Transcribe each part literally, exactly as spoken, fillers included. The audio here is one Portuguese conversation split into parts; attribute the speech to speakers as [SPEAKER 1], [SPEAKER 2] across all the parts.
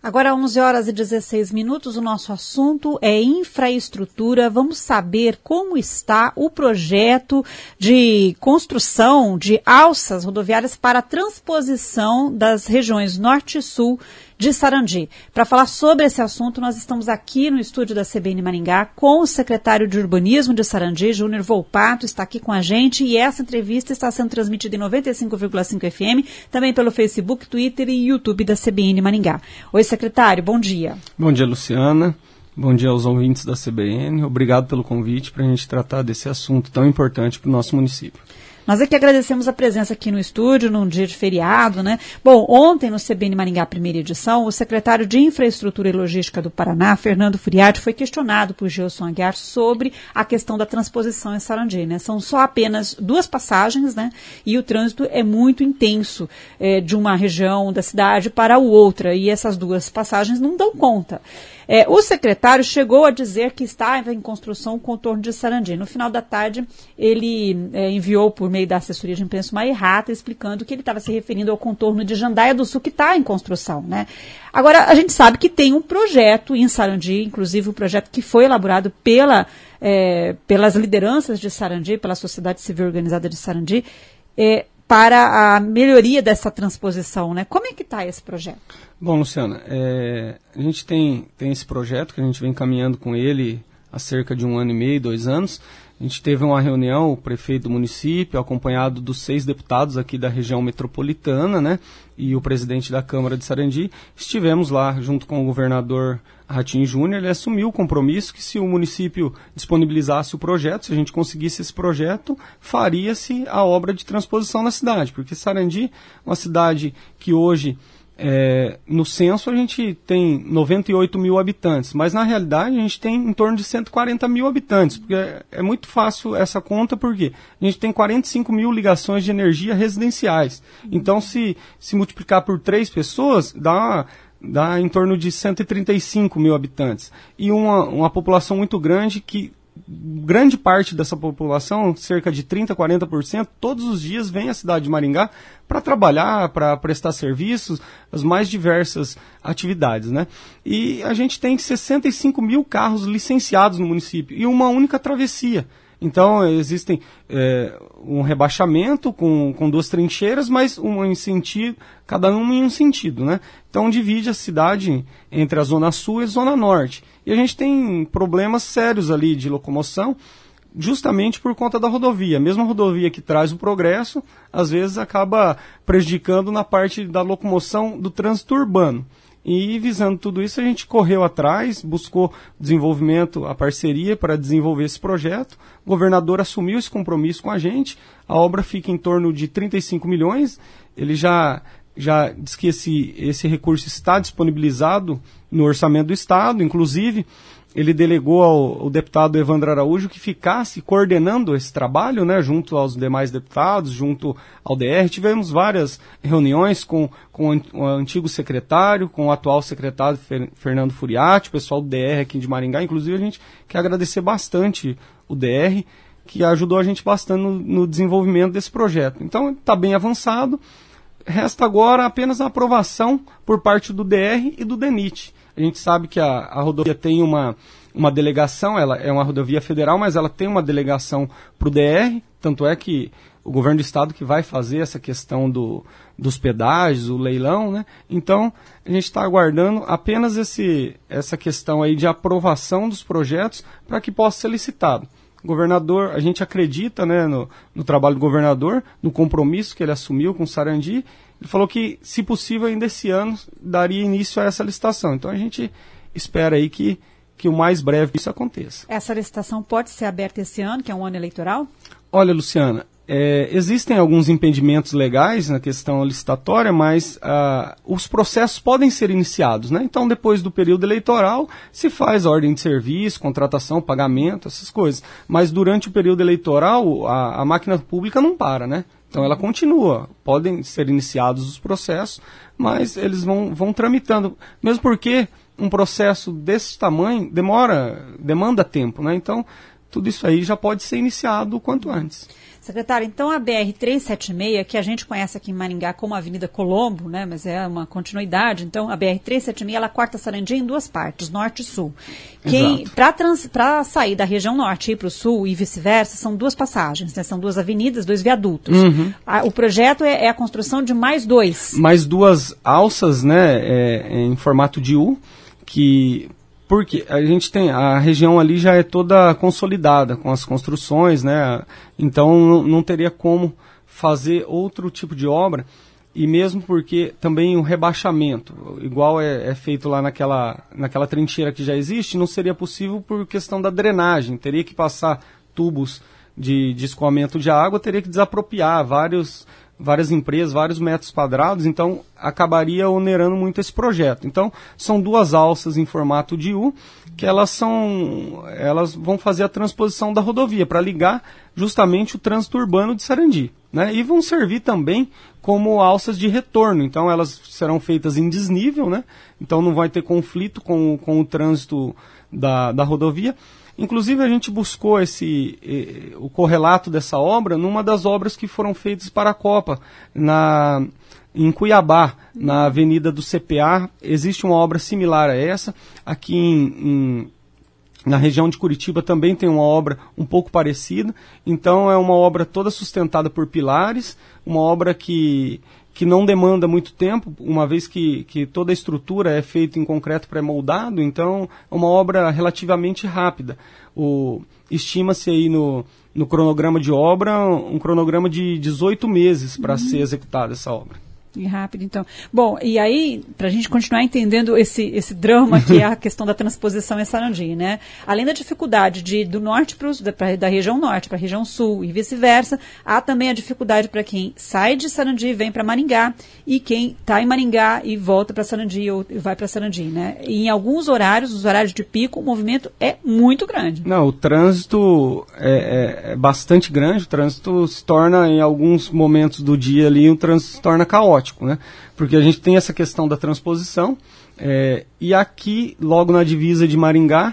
[SPEAKER 1] Agora, onze horas e dezesseis minutos, o nosso assunto é infraestrutura. Vamos saber como está o projeto de construção de alças rodoviárias para a transposição das regiões Norte e Sul de Sarandi. Para falar sobre esse assunto, nós estamos aqui no estúdio da C B N Maringá com o secretário de Urbanismo de Sarandi, Júnior Volpato, está aqui com a gente, e essa entrevista está sendo transmitida em noventa e cinco vírgula cinco F M, também pelo Facebook, Twitter e YouTube da C B N Maringá. Oi, secretário, bom dia.
[SPEAKER 2] Bom dia, Luciana. Bom dia aos ouvintes da C B N. Obrigado pelo convite para a gente tratar desse assunto tão importante para o nosso município.
[SPEAKER 1] Nós aqui agradecemos a presença aqui no estúdio, num dia de feriado, né? Bom, ontem no C B N Maringá, primeira edição, o secretário de Infraestrutura e Logística do Paraná, Fernando Furiati, foi questionado por Gilson Aguiar sobre a questão da transposição em Sarandi, né? São só apenas duas passagens, né? E o trânsito é muito intenso é, de uma região da cidade para a outra, e essas duas passagens não dão conta. É, o secretário chegou a dizer que estava em construção o contorno de Sarandi. No final da tarde, ele é, enviou por meio da assessoria de imprensa uma errata explicando que ele estava se referindo ao contorno de Jandaia do Sul, que está em construção, né? Agora, a gente sabe que tem um projeto em Sarandi, inclusive um projeto que foi elaborado pela, é, pelas lideranças de Sarandi, pela sociedade civil organizada de Sarandi, é, para a melhoria dessa transposição, né? Como é que está esse projeto?
[SPEAKER 2] Bom, Luciana, é, a gente tem, tem esse projeto que a gente vem caminhando com ele há cerca de um ano e meio, dois anos. A gente teve uma reunião, o prefeito do município, acompanhado dos seis deputados aqui da região metropolitana, né, e o presidente da Câmara de Sarandi. Estivemos lá junto com o governador Ratinho Júnior. Ele assumiu o compromisso que se o município disponibilizasse o projeto, se a gente conseguisse esse projeto, faria-se a obra de transposição na cidade, porque Sarandi é uma cidade que hoje... É, no censo a gente tem noventa e oito mil habitantes, mas na realidade a gente tem em torno de cento e quarenta mil habitantes, porque é, é muito fácil essa conta, porque a gente tem quarenta e cinco mil ligações de energia residenciais. Então se, se multiplicar por três pessoas, dá, dá em torno de cento e trinta e cinco mil habitantes. E uma, uma população muito grande que grande parte dessa população, cerca de trinta, quarenta por cento, todos os dias vem à cidade de Maringá para trabalhar, para prestar serviços, as mais diversas atividades, né? E a gente tem sessenta e cinco mil carros licenciados no município e uma única travessia. Então, existem é, um rebaixamento com, com duas trincheiras, mas um em sentido, cada uma em um sentido, né? Então, divide a cidade entre a Zona Sul e a Zona Norte. E a gente tem problemas sérios ali de locomoção, justamente por conta da rodovia. A mesma rodovia que traz o progresso, às vezes acaba prejudicando na parte da locomoção do trânsito urbano. E visando tudo isso, a gente correu atrás, buscou desenvolvimento, a parceria para desenvolver esse projeto. O governador assumiu esse compromisso com a gente. A obra fica em torno de trinta e cinco milhões. Ele já, já diz que esse, esse recurso está disponibilizado no orçamento do Estado. Inclusive, ele delegou ao, ao deputado Evandro Araújo que ficasse coordenando esse trabalho, né, junto aos demais deputados, junto ao D R. Tivemos várias reuniões com, com o antigo secretário, com o atual secretário Fer, Fernando Furiati, o pessoal do D R aqui de Maringá. Inclusive, a gente quer agradecer bastante o D R, que ajudou a gente bastante no, no desenvolvimento desse projeto. Então, está bem avançado. Resta agora apenas a aprovação por parte do D R e do D N I T. A gente sabe que a, a rodovia tem uma, uma delegação, ela é uma rodovia federal, mas ela tem uma delegação para o D R, tanto é que o governo do estado que vai fazer essa questão do, dos pedágios, o leilão, né? Então, a gente está aguardando apenas esse, essa questão aí de aprovação dos projetos para que possa ser licitado. O governador, a gente acredita, né, no, no trabalho do governador, no compromisso que ele assumiu com o Sarandi. Ele falou que, se possível, ainda esse ano daria início a essa licitação. Então a gente espera aí que, que o mais breve isso aconteça.
[SPEAKER 1] Essa licitação pode ser aberta esse ano, que é um ano eleitoral?
[SPEAKER 2] Olha, Luciana, é, existem alguns impedimentos legais na questão licitatória, mas ah, os processos podem ser iniciados, né? Então, depois do período eleitoral, se faz a ordem de serviço, contratação, pagamento, essas coisas. Mas durante o período eleitoral, a, a máquina pública não para, né? Então ela continua, podem ser iniciados os processos, mas eles vão, vão tramitando, mesmo porque um processo desse tamanho demora, demanda tempo, né? Então tudo isso aí já pode ser iniciado o quanto antes.
[SPEAKER 1] Secretário, então a B R trezentos e setenta e seis, que a gente conhece aqui em Maringá como Avenida Colombo, né, mas é uma continuidade, então a B R trezentos e setenta e seis, ela corta Sarandi em duas partes, norte e sul. Para sair da região norte e ir para o sul e vice-versa, são duas passagens, né, são duas avenidas, dois viadutos. Uhum. A, o projeto é, é a construção de mais dois.
[SPEAKER 2] Mais duas alças, né, é, em formato de U, que... Porque a gente tem, a região ali já é toda consolidada com as construções, né? Então não, não teria como fazer outro tipo de obra, e mesmo porque também o rebaixamento, igual é, é feito lá naquela, naquela trincheira que já existe, não seria possível por questão da drenagem, teria que passar tubos de, de escoamento de água, teria que desapropriar vários... várias empresas, vários metros quadrados, então acabaria onerando muito esse projeto. Então, são duas alças em formato de U, que elas são, elas vão fazer a transposição da rodovia, para ligar justamente o trânsito urbano de Sarandi, né? E vão servir também como alças de retorno, então elas serão feitas em desnível, né? Então não vai ter conflito com, com o trânsito da, da rodovia. Inclusive, a gente buscou esse, eh, o correlato dessa obra numa das obras que foram feitas para a Copa, na, em Cuiabá, na Avenida do C P A. Existe uma obra similar a essa. Aqui em, em, na região de Curitiba também tem uma obra um pouco parecida. Então, é uma obra toda sustentada por pilares, uma obra que... que não demanda muito tempo, uma vez que, que toda a estrutura é feita em concreto pré-moldado, então é uma obra relativamente rápida. O, estima-se aí no, no cronograma de obra, um cronograma de dezoito meses para uhum. ser executada essa obra.
[SPEAKER 1] E rápido, então. Bom, e aí, para a gente continuar entendendo esse, esse drama que é a questão da transposição em Sarandi, né? Além da dificuldade de ir do norte para da, da região norte para a região sul e vice-versa, há também a dificuldade para quem sai de Sarandi e vem para Maringá, e quem está em Maringá e volta para Sarandi ou vai para Sarandi, né? E em alguns horários, os horários de pico, o movimento é muito grande.
[SPEAKER 2] Não, o trânsito é, é, é bastante grande, o trânsito se torna, em alguns momentos do dia ali, o trânsito se torna caótico. Né? Porque a gente tem essa questão da transposição, é, e aqui, logo na divisa de Maringá,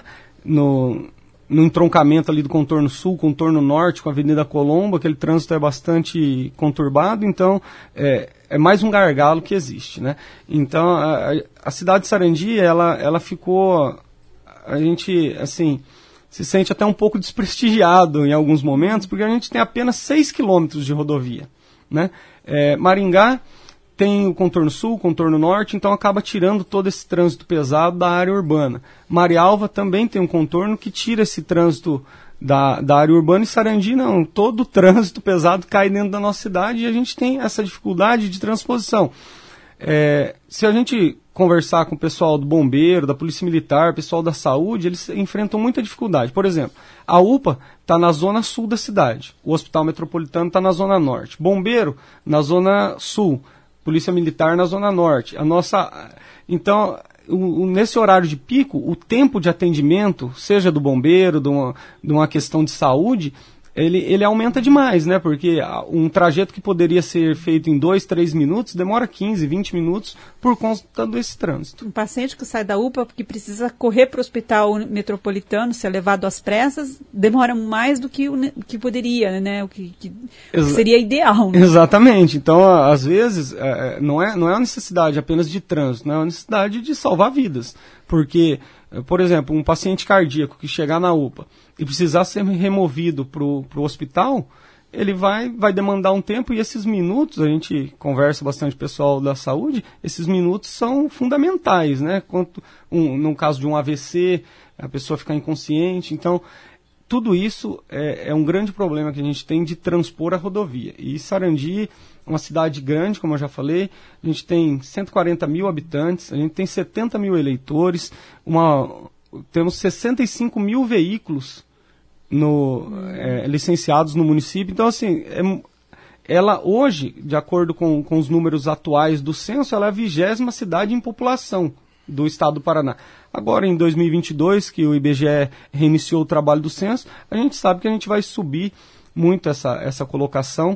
[SPEAKER 2] no, no entroncamento ali do contorno sul, contorno norte, com a Avenida Colombo, aquele trânsito é bastante conturbado, então é, é mais um gargalo que existe. Né? Então, a, a cidade de Sarandi, ela, ela ficou, a gente, assim, se sente até um pouco desprestigiado em alguns momentos, porque a gente tem apenas seis quilômetros de rodovia. Né? É, Maringá tem o contorno sul, o contorno norte, então acaba tirando todo esse trânsito pesado da área urbana. Marialva também tem um contorno que tira esse trânsito da, da área urbana, e Sarandi não, todo o trânsito pesado cai dentro da nossa cidade e a gente tem essa dificuldade de transposição. É, se a gente conversar com o pessoal do bombeiro, da polícia militar, pessoal da saúde, eles enfrentam muita dificuldade. Por exemplo, a U P A está na zona sul da cidade, o Hospital Metropolitano está na zona norte, bombeiro na zona sul, Polícia Militar na Zona Norte. A nossa, então, o, o, nesse horário de pico, o tempo de atendimento, seja do bombeiro, de uma, de uma questão de saúde, ele, ele aumenta demais, né? Porque um trajeto que poderia ser feito em dois, três minutos, demora quinze, vinte minutos por conta desse trânsito.
[SPEAKER 1] Um paciente que sai da U P A porque precisa correr para o hospital metropolitano, ser levado às pressas, demora mais do que o que poderia, né? O que, que, Exa- que seria ideal. Né?
[SPEAKER 2] Exatamente. Então, às vezes, é, não, é, não é uma necessidade apenas de trânsito, não é uma necessidade de salvar vidas. Porque, por exemplo, um paciente cardíaco que chegar na U P A e precisar ser removido para o hospital, ele vai, vai demandar um tempo, e esses minutos, a gente conversa bastante com o pessoal da saúde, esses minutos são fundamentais, né? Quanto um, no caso de um A V C, a pessoa ficar inconsciente. Então, tudo isso é, é um grande problema que a gente tem de transpor a rodovia. E Sarandi, uma cidade grande, como eu já falei, a gente tem cento e quarenta mil habitantes, a gente tem setenta mil eleitores, uma, temos sessenta e cinco mil veículos no, é, licenciados no município. Então, assim, é, ela hoje, de acordo com, com os números atuais do censo, ela é a vigésima cidade em população do estado do Paraná. Agora, em dois mil e vinte e dois, que o I B G E reiniciou o trabalho do censo, a gente sabe que a gente vai subir muito essa, essa colocação,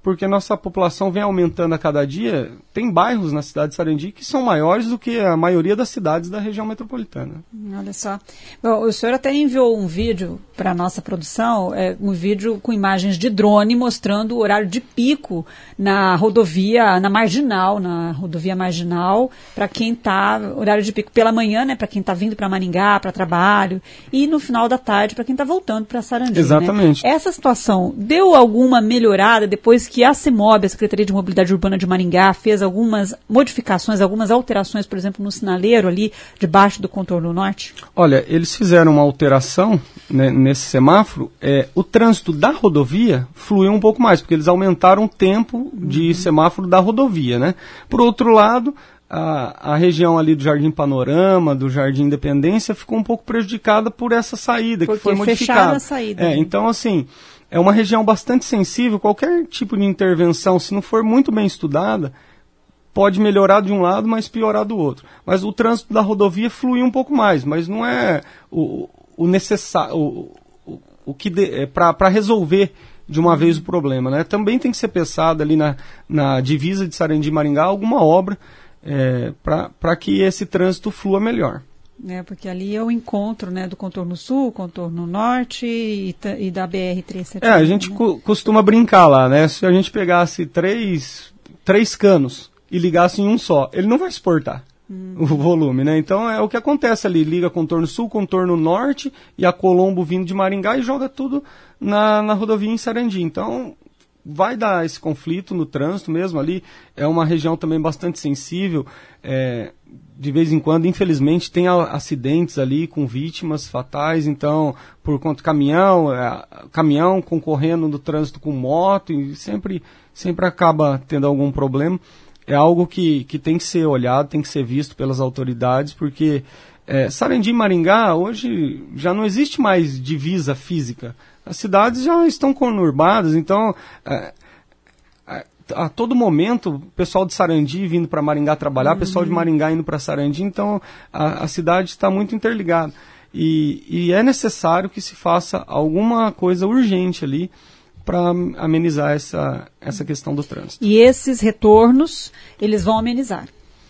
[SPEAKER 2] porque nossa população vem aumentando a cada dia. Tem bairros na cidade de Sarandi que são maiores do que a maioria das cidades da região metropolitana.
[SPEAKER 1] Olha só. Bom, o senhor até enviou um vídeo para a nossa produção, é, um vídeo com imagens de drone mostrando o horário de pico na rodovia, na Marginal, na rodovia Marginal, para quem está, horário de pico pela manhã, né, para quem está vindo para Maringá, para trabalho, e no final da tarde para quem está voltando para Sarandi.
[SPEAKER 2] Exatamente.
[SPEAKER 1] Né? Essa situação deu alguma melhorada depois que a CEMOB, a Secretaria de Mobilidade Urbana de Maringá, fez algumas modificações, algumas alterações, por exemplo, no sinaleiro ali debaixo do contorno norte?
[SPEAKER 2] Olha, eles fizeram uma alteração, né, nesse semáforo. É, o trânsito da rodovia fluiu um pouco mais, porque eles aumentaram o tempo de uhum. semáforo da rodovia, né? Por outro lado, a, a região ali do Jardim Panorama, do Jardim Independência, ficou um pouco prejudicada por essa saída, porque que foi modificada.
[SPEAKER 1] A saída,
[SPEAKER 2] é,
[SPEAKER 1] né?
[SPEAKER 2] Então, assim, é uma região bastante sensível. Qualquer tipo de intervenção, se não for muito bem estudada, pode melhorar de um lado, mas piorar do outro. Mas o trânsito da rodovia fluiu um pouco mais, mas não é o, o necessário, o, o, o que é para resolver de uma vez o problema, né? Também tem que ser pensado ali na, na divisa de Sarandi e Maringá alguma obra é, para que esse trânsito flua melhor.
[SPEAKER 1] É, porque ali é o encontro, né, do contorno sul, contorno norte e, e da B R trezentos e setenta e um.
[SPEAKER 2] É, a gente
[SPEAKER 1] né?
[SPEAKER 2] co- costuma brincar lá, né? Se a gente pegasse três, três canos e ligasse em um só, ele não vai exportar hum. o volume, né? Então é o que acontece ali, liga contorno sul, contorno norte e a Colombo vindo de Maringá e joga tudo na, na rodovia em Sarandi. Então vai dar esse conflito no trânsito mesmo ali, é uma região também bastante sensível, é, de vez em quando, infelizmente, tem a, acidentes ali com vítimas fatais, então, por conta do caminhão, é, caminhão concorrendo no trânsito com moto, e sempre, sempre acaba tendo algum problema. É algo que, que tem que ser olhado, tem que ser visto pelas autoridades, porque é, Sarandi e Maringá hoje já não existe mais divisa física. As cidades já estão conurbadas, então é, a, a todo momento o pessoal de Sarandi vindo para Maringá trabalhar, o uhum. pessoal de Maringá indo para Sarandi, então a, a cidade está muito interligada. E, e é necessário que se faça alguma coisa urgente ali para amenizar essa, essa questão do trânsito.
[SPEAKER 1] E esses retornos, eles vão amenizar?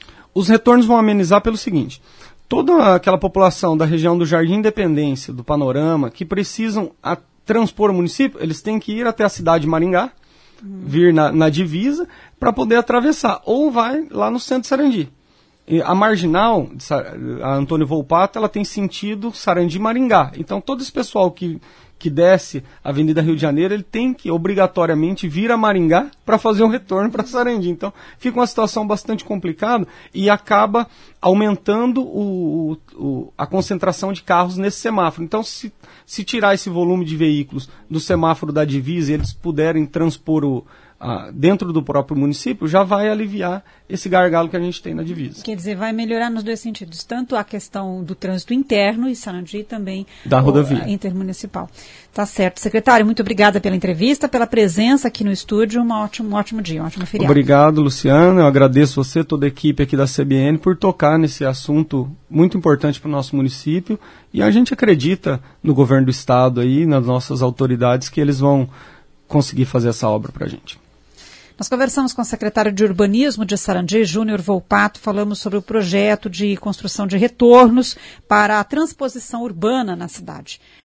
[SPEAKER 2] Os retornos vão amenizar pelo seguinte: toda aquela população da região do Jardim Independência, do Panorama, que precisam a, transpor o município, eles têm que ir até a cidade de Maringá, hum. vir na, na divisa, para poder atravessar, ou vai lá no centro de Sarandi. E a marginal, a Antônio Volpato, ela tem sentido Sarandi-Maringá. Então todo esse pessoal que que desce a Avenida Rio de Janeiro, ele tem que obrigatoriamente vir a Maringá para fazer um retorno para Sarandi. Então, fica uma situação bastante complicada e acaba aumentando o, o, a concentração de carros nesse semáforo. Então, se, se tirar esse volume de veículos do semáforo da divisa e eles puderem transpor o, a, dentro do próprio município, já vai aliviar esse gargalo que a gente tem na divisa.
[SPEAKER 1] Quer dizer, vai melhorar nos dois sentidos, tanto a questão do trânsito interno e Sarandi também
[SPEAKER 2] da rodovia
[SPEAKER 1] o, intermunicipal. Tá certo. Secretário, muito obrigada pela entrevista, pela presença aqui no estúdio. Um ótimo, um ótimo dia, um ótimo feriado.
[SPEAKER 2] Obrigado, Luciano. Eu agradeço você, toda a equipe aqui da C B N, por tocar nesse assunto muito importante para o nosso município. E a gente acredita no governo do estado aí, nas nossas autoridades, que eles vão conseguir fazer essa obra para a gente.
[SPEAKER 1] Nós conversamos com o secretário de Urbanismo de Sarandi, Júnior Volpato, falamos sobre o projeto de construção de retornos para a transposição urbana na cidade.